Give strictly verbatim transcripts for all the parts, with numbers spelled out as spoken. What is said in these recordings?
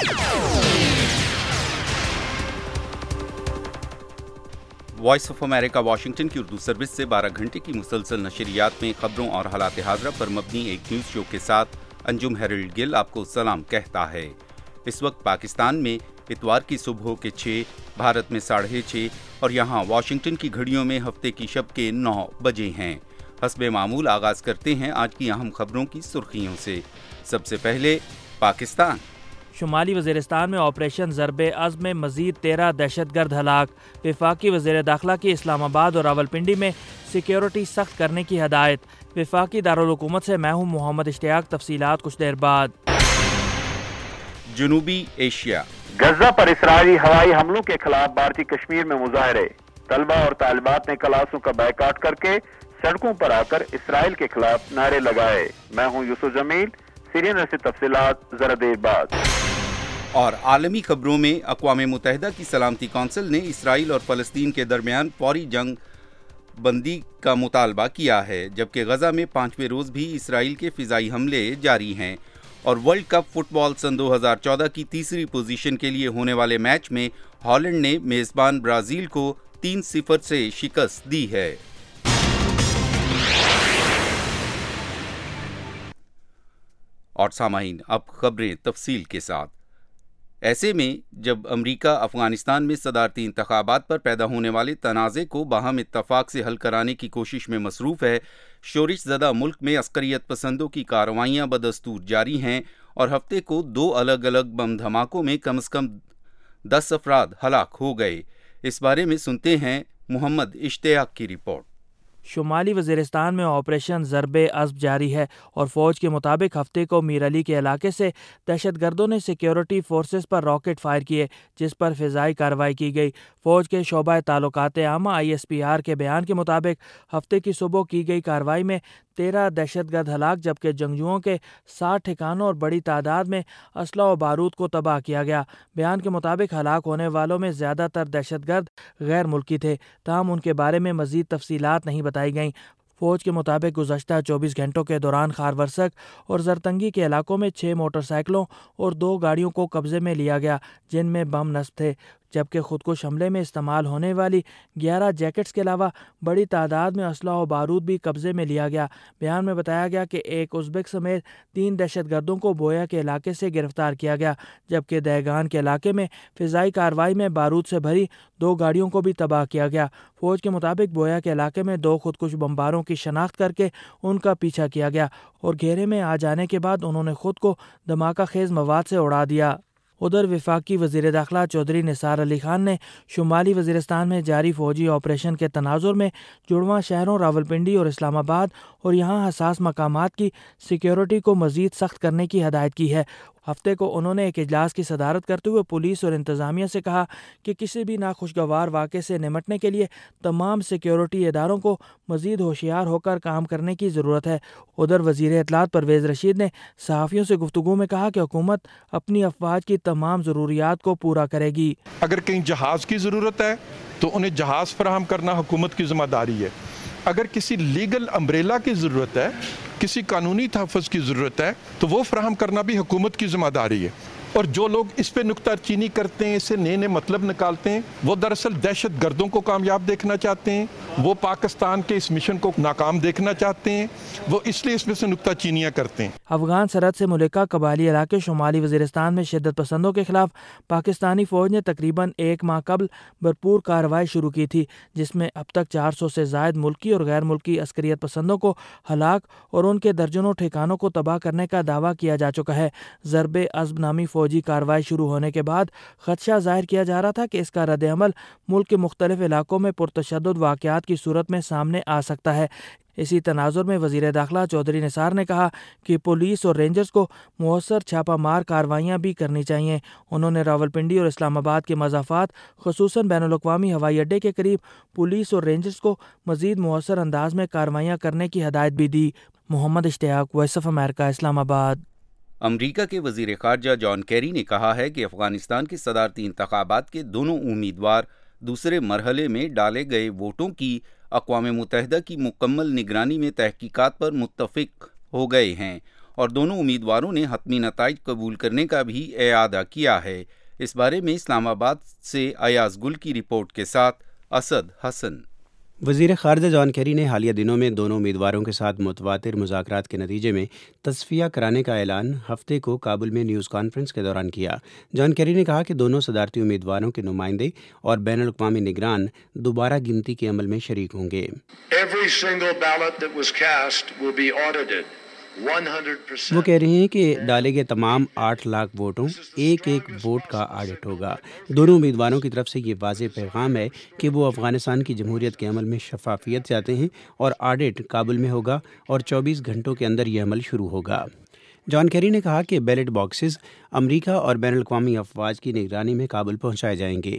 Voice of America Washington کی Urdu service سے بارہ گھنٹے کی مسلسل نشریات میں خبروں اور حالات حاضرہ پر مبنی ایک نیوز شو کے ساتھ انجم ہیرلڈ گل آپ کو سلام کہتا ہے۔ اس وقت پاکستان میں اتوار کی صبح کے چھ، بھارت میں ساڑھے چھ اور یہاں واشنگٹن کی گھڑیوں میں ہفتے کی شب کے نو بجے ہیں۔ حسب معمول آغاز کرتے ہیں آج کی اہم خبروں کی سرخیوں سے۔ سب سے پہلے پاکستان۔ شمالی وزیرستان میں آپریشن ضرب عزم میں مزید تیرہ دہشت گرد ہلاک۔ وفاقی وزیر داخلہ کی اسلام آباد اور راولپنڈی میں سیکیورٹی سخت کرنے کی ہدایت۔ وفاقی دارالحکومت سے میں ہوں محمد اشتیاق، تفصیلات کچھ دیر بعد۔ جنوبی ایشیا۔ غزہ پر اسرائیلی ہوائی حملوں کے خلاف بھارتی کشمیر میں مظاہرے۔ طلبہ اور طالبات نے کلاسوں کا بائیکاٹ کر کے سڑکوں پر آ کر اسرائیل کے خلاف نعرے لگائے۔ میں ہوں یوسف جمیل، سری نگر سے تفصیلات ذرا دیر بعد۔ اور عالمی خبروں میں اقوام متحدہ کی سلامتی کونسل نے اسرائیل اور فلسطین کے درمیان فوری جنگ بندی کا مطالبہ کیا ہے، جبکہ غزہ میں پانچویں روز بھی اسرائیل کے فضائی حملے جاری ہیں۔ اور ورلڈ کپ فٹ بال سن دو ہزار چودہ کی تیسری پوزیشن کے لیے ہونے والے میچ میں ہالینڈ نے میزبان برازیل کو تین صفر سے شکست دی ہے۔ اور سامعین، اب خبریں تفصیل کے ساتھ۔ ایسے میں جب امریکہ افغانستان میں صدارتی انتخابات پر پیدا ہونے والے تنازع کو باہم اتفاق سے حل کرانے کی کوشش میں مصروف ہے، شورش زدہ ملک میں عسکریت پسندوں کی کارروائیاں بدستور جاری ہیں اور ہفتے کو دو الگ الگ بم دھماکوں میں کم از کم دس افراد ہلاک ہو گئے۔ اس بارے میں سنتے ہیں محمد اشتیاق کی رپورٹ۔ شمالی وزیرستان میں آپریشن ضرب عزم جاری ہے اور فوج کے مطابق ہفتے کو میر علی کے علاقے سے دہشت گردوں نے سیکیورٹی فورسز پر راکٹ فائر کیے، جس پر فضائی کارروائی کی گئی۔ فوج کے شعبہ تعلقات عامہ آئی ایس پی آر کے بیان کے مطابق ہفتے کی صبح کی گئی کارروائی میں تیرہ دہشت گرد ہلاک، جبکہ جنگجوؤں کے ساٹھ ٹھکانوں اور بڑی تعداد میں اسلحہ و بارود کو تباہ کیا گیا۔ بیان کے مطابق ہلاک ہونے والوں میں زیادہ تر دہشت گرد غیر ملکی تھے، تاہم ان کے بارے میں مزید تفصیلات نہیں بتائی گئیں۔ فوج کے مطابق گزشتہ چوبیس گھنٹوں کے دوران خار ورسک اور زرتنگی کے علاقوں میں چھ موٹر سائیکلوں اور دو گاڑیوں کو قبضے میں لیا گیا، جن میں بم نصب تھے، جبکہ خودکش حملے میں استعمال ہونے والی گیارہ جیکٹس کے علاوہ بڑی تعداد میں اسلحہ و بارود بھی قبضے میں لیا گیا۔ بیان میں بتایا گیا کہ ایک ازبک سمیت تین دہشت گردوں کو بویا کے علاقے سے گرفتار کیا گیا، جبکہ دہگان کے علاقے میں فضائی کارروائی میں بارود سے بھری دو گاڑیوں کو بھی تباہ کیا گیا۔ فوج کے مطابق بویا کے علاقے میں دو خودکش بمباروں کی شناخت کر کے ان کا پیچھا کیا گیا اور گھیرے میں آ جانے کے بعد انہوں نے خود کو دھماکہ خیز مواد سے اڑا دیا۔ ادھر وفاقی وزیر داخلہ چودھری نثار علی خان نے شمالی وزیرستان میں جاری فوجی آپریشن کے تناظر میں جڑواں شہروں راولپنڈی اور اسلام آباد اور یہاں حساس مقامات کی سیکیورٹی کو مزید سخت کرنے کی ہدایت کی ہے۔ ہفتے کو انہوں نے ایک اجلاس کی صدارت کرتے ہوئے پولیس اور انتظامیہ سے کہا کہ کسی بھی ناخوشگوار واقعے سے نمٹنے کے لیے تمام سیکیورٹی اداروں کو مزید ہوشیار ہو کر کام کرنے کی ضرورت ہے۔ ادھر وزیر اطلاعات پرویز رشید نے صحافیوں سے گفتگو میں کہا کہ حکومت اپنی افواج کی تمام ضروریات کو پورا کرے گی۔ اگر کہیں جہاز کی ضرورت ہے تو انہیں جہاز فراہم کرنا حکومت کی ذمہ داری ہے۔ اگر کسی لیگل امبریلا کی ضرورت ہے، کسی قانونی تحفظ کی ضرورت ہے، تو وہ فراہم کرنا بھی حکومت کی ذمہ داری ہے۔ اور جو لوگ اس پہ نکتہ چینی کرتے ہیں، اسے نئے نئے مطلب نکالتے ہیں، وہ دراصل دہشت گردوں کو کامیاب دیکھنا چاہتے ہیں، وہ پاکستان کے اس مشن کو ناکام دیکھنا چاہتے ہیں، وہ اس لیے اس میں سے نکتہ چینیاں کرتے ہیں۔ افغان سرحد سے ملکہ قبائلی علاقے شمالی وزیرستان میں شدت پسندوں کے خلاف پاکستانی فوج نے تقریباً ایک ماہ قبل بھرپور کارروائی شروع کی تھی، جس میں اب تک چار سو سے زائد ملکی اور غیر ملکی عسکریت پسندوں کو ہلاک اور ان کے درجنوں ٹھکانوں کو تباہ کرنے کا دعویٰ کیا جا چکا ہے۔ ضرب عزم نامی فوجی کارروائی شروع ہونے کے بعد خدشہ ظاہر کیا جا رہا تھا کہ اس کا رد عمل ملک کے مختلف علاقوں میں پرتشدد واقعات کی صورت میں سامنے آ سکتا ہے۔ اسی تناظر میں وزیر داخلہ چودھری نثار نے کہا کہ پولیس اور رینجرز کو مؤثر چھاپہ مار کارروائیاں بھی کرنی چاہیے۔ انہوں نے راولپنڈی اور اسلام آباد کے مضافات خصوصاً بین الاقوامی ہوائی اڈے کے قریب پولیس اور رینجرز کو مزید مؤثر انداز میں کارروائیاں کرنے کی ہدایت بھی دی۔ محمد اشتیاق، وائس آف امریکہ، اسلام آباد۔ امریکہ کے وزیر خارجہ جان کیری نے کہا ہے کہ افغانستان کے صدارتی انتخابات کے دونوں امیدوار دوسرے مرحلے میں ڈالے گئے ووٹوں کی اقوام متحدہ کی مکمل نگرانی میں تحقیقات پر متفق ہو گئے ہیں اور دونوں امیدواروں نے حتمی نتائج قبول کرنے کا بھی اعادہ کیا ہے۔ اس بارے میں اسلام آباد سے ایاز گل کی رپورٹ کے ساتھ اسد حسن۔ وزیر خارجہ جان کیری نے حالیہ دنوں میں دونوں امیدواروں کے ساتھ متواتر مذاکرات کے نتیجے میں تصفیہ کرانے کا اعلان ہفتے کو کابل میں نیوز کانفرنس کے دوران کیا۔ جان کیری نے کہا کہ دونوں صدارتی امیدواروں کے نمائندے اور بین الاقوامی نگران دوبارہ گنتی کے عمل میں شریک ہوں گے۔ وہ کہہ رہے ہیں کہ ڈالے گئے تمام آٹھ لاکھ ووٹوں ایک ایک ووٹ کا آڈٹ ہوگا۔ دونوں امیدواروں کی طرف سے یہ واضح پیغام ہے کہ وہ افغانستان کی جمہوریت کے عمل میں شفافیت چاہتے ہیں اور آڈٹ کابل میں ہوگا اور چوبیس گھنٹوں کے اندر یہ عمل شروع ہوگا۔ جان کیری نے کہا کہ بیلٹ باکسز امریکہ اور بین الاقوامی افواج کی نگرانی میں کابل پہنچائے جائیں گے۔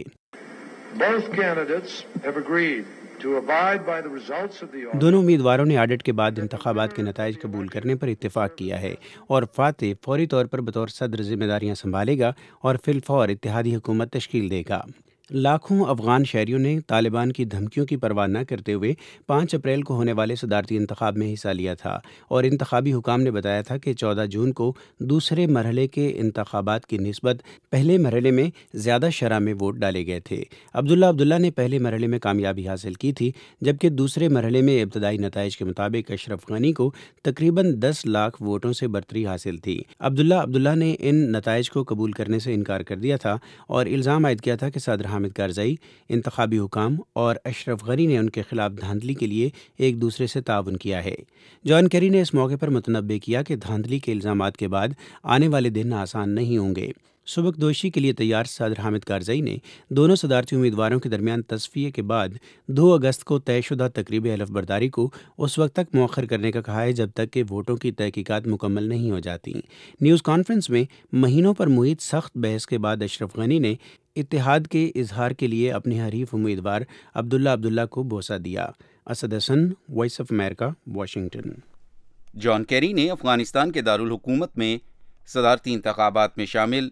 دونوں امیدواروں نے آڈٹ کے بعد انتخابات کے نتائج قبول کرنے پر اتفاق کیا ہے اور فاتح فوری طور پر بطور صدر ذمہ داریاں سنبھالے گا اور فی الفور اتحادی حکومت تشکیل دے گا۔ لاکھوں افغان شہریوں نے طالبان کی دھمکیوں کی پرواہ نہ کرتے ہوئے پانچ اپریل کو ہونے والے صدارتی انتخاب میں حصہ لیا تھا اور انتخابی حکام نے بتایا تھا کہ چودہ جون کو دوسرے مرحلے کے انتخابات کی نسبت پہلے مرحلے میں زیادہ شرح میں ووٹ ڈالے گئے تھے۔ عبداللہ عبداللہ نے پہلے مرحلے میں کامیابی حاصل کی تھی جبکہ دوسرے مرحلے میں ابتدائی نتائج کے مطابق اشرف غنی کو تقریباً دس لاکھ ووٹوں سے برتری حاصل تھی۔ عبداللہ عبداللہ نے ان نتائج کو قبول کرنے سے انکار کر دیا تھا اور الزام عائد کیا تھا کہ صدر حامد کارزئی، انتخابی حکام اور اشرف غنی نے ان کے خلاف دھاندلی کے لیے ایک دوسرے سے تعاون کیا ہے۔ جان کیری نے اس موقع پر متنبہ کیا کہ دھاندلی کے الزامات کے بعد آنے والے دن آسان نہیں ہوں گے۔ سبکدوشی کے لیے تیار صدر حامد کارزئی نے دونوں صدارتی امیدواروں کے درمیان تصفیے کے بعد دو اگست کو طے شدہ تقریب حلف برداری کو اس وقت تک مؤخر کرنے کا کہا ہے جب تک کہ ووٹوں کی تحقیقات مکمل نہیں ہو جاتی۔ نیوز کانفرنس میں مہینوں پر محیط سخت بحث کے بعد اشرف غنی نے اتحاد کے اظہار کے لیے اپنے حریف امیدوار عبداللہ عبداللہ کو بوسہ دیا۔ Asad Hassan, Voice of America, Washington. John Kerry نے افغانستان کے دارالحکومت میں صدارتی انتخابات میں شامل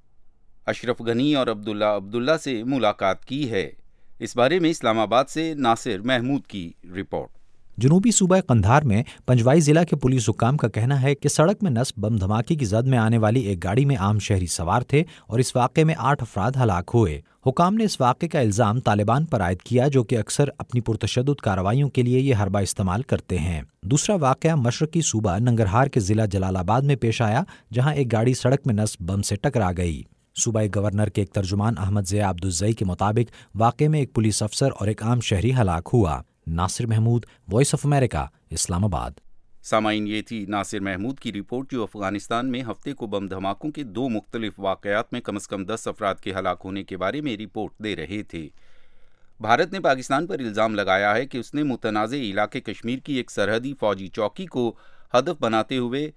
اشرف غنی اور عبداللہ عبداللہ سے ملاقات کی ہے۔ اس بارے میں اسلام آباد سے ناصر محمود کی رپورٹ۔ جنوبی صوبہ قندھار میں پنجوائی ضلع کے پولیس حکام کا کہنا ہے کہ سڑک میں نصب بم دھماکے کی زد میں آنے والی ایک گاڑی میں عام شہری سوار تھے اور اس واقعے میں آٹھ افراد ہلاک ہوئے۔ حکام نے اس واقعے کا الزام طالبان پر عائد کیا جو کہ اکثر اپنی پرتشدد کارروائیوں کے لیے یہ حربہ استعمال کرتے ہیں۔ دوسرا واقعہ مشرقی صوبہ ننگرہار کے ضلع جلال آباد میں پیش آیا جہاں ایک گاڑی سڑک میں نصب بم سے ٹکرا گئی۔ صوبائی گورنر کے ایک ترجمان احمد ضیاء عبدالزئی کے مطابق واقعے میں ایک پولیس افسر اور ایک عام شہری ہلاک ہوا۔ Nasir Mahmood, Voice of America, Islamabad. سامعین، یہ تھی ناصر محمود کی رپورٹ جو افغانستان میں ہفتے کو بم دھماکوں کے دو مختلف واقعات میں کم از کم دس افراد کے ہلاک ہونے کے بارے میں رپورٹ دے رہے تھے۔ بھارت نے پاکستان پر الزام لگایا ہے کہ اس نے متنازع علاقے کشمیر کی ایک سرحدی فوجی چوکی کو ہدف بناتے ہوئے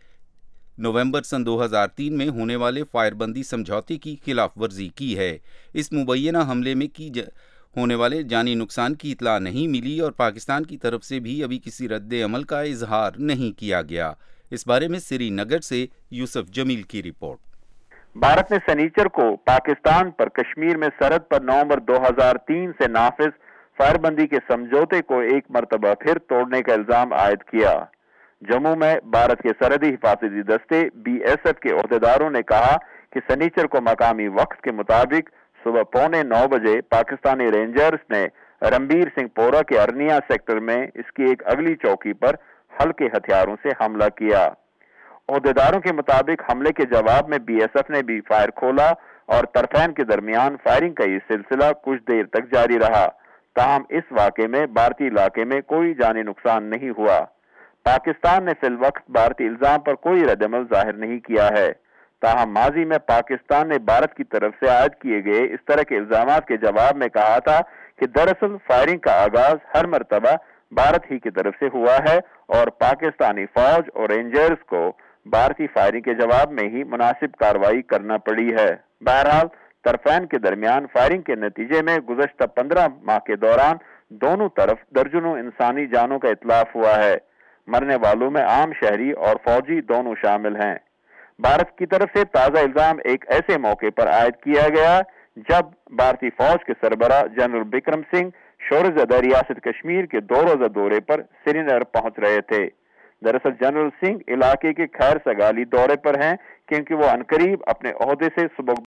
نومبر سن دو ہزار تین میں ہونے والے فائر بندی سمجھوتے کی خلاف ورزی کی ہے۔ اس مبینہ حملے میں کی ج... ہونے والے جانی نقصان کی اطلاع نہیں ملی اور پاکستان کی طرف سے بھی ابھی کسی رد عمل کا اظہار نہیں کیا گیا۔ اس بارے میں سری نگر سے یوسف جمیل کی رپورٹ۔ بھارت نے سنیچر کو پاکستان پر کشمیر میں سرحد پر نومبر دو ہزار تین سے نافذ فائر بندی کے سمجھوتے کو ایک مرتبہ پھر توڑنے کا الزام عائد کیا۔ جموں میں بھارت کے سرحدی حفاظتی دستے بی ایس ایف کے عہدیداروں نے کہا کہ سنیچر کو مقامی وقت کے مطابق صبح پونے نو بجے پاکستانی رینجرز نے رنبیر سنگھ پورہ کے ارنیا سیکٹر میں اس کی ایک اگلی چوکی پر ہلکے ہتھیاروں سے حملہ کیا۔ عہدیداروں کے مطابق حملے کے جواب میں بی ایس ایف نے بھی فائر کھولا اور طرفین کے درمیان فائرنگ کا یہ سلسلہ کچھ دیر تک جاری رہا۔ تاہم اس واقعے میں بھارتی علاقے میں کوئی جانی نقصان نہیں ہوا۔ پاکستان نے فی الوقت بھارتی الزام پر کوئی رد عمل ظاہر نہیں کیا ہے۔ تاہم ماضی میں پاکستان نے بھارت کی طرف سے عائد کیے گئے اس طرح کے الزامات کے جواب میں کہا تھا کہ دراصل فائرنگ کا آغاز ہر مرتبہ بھارت ہی کی طرف سے ہوا ہے اور پاکستانی فوج اور رینجرز کو بھارتی فائرنگ کے جواب میں ہی مناسب کارروائی کرنا پڑی ہے۔ بہرحال طرفین کے درمیان فائرنگ کے نتیجے میں گزشتہ پندرہ ماہ کے دوران دونوں طرف درجنوں انسانی جانوں کا اتلاف ہوا ہے۔ مرنے والوں میں عام شہری اور فوجی دونوں شامل ہیں۔ بھارت کی طرف سے تازہ الزام ایک ایسے موقع پر عائد کیا گیا جب بھارتی فوج کے سربراہ جنرل بکرم سنگھ شورزدہ ریاست کشمیر کے دو روزہ دورے پر سری نگر پہنچ رہے تھے۔ دراصل جنرل سنگھ علاقے کے خیر سگالی دورے پر ہیں کیونکہ وہ عنقریب اپنے عہدے سے صبح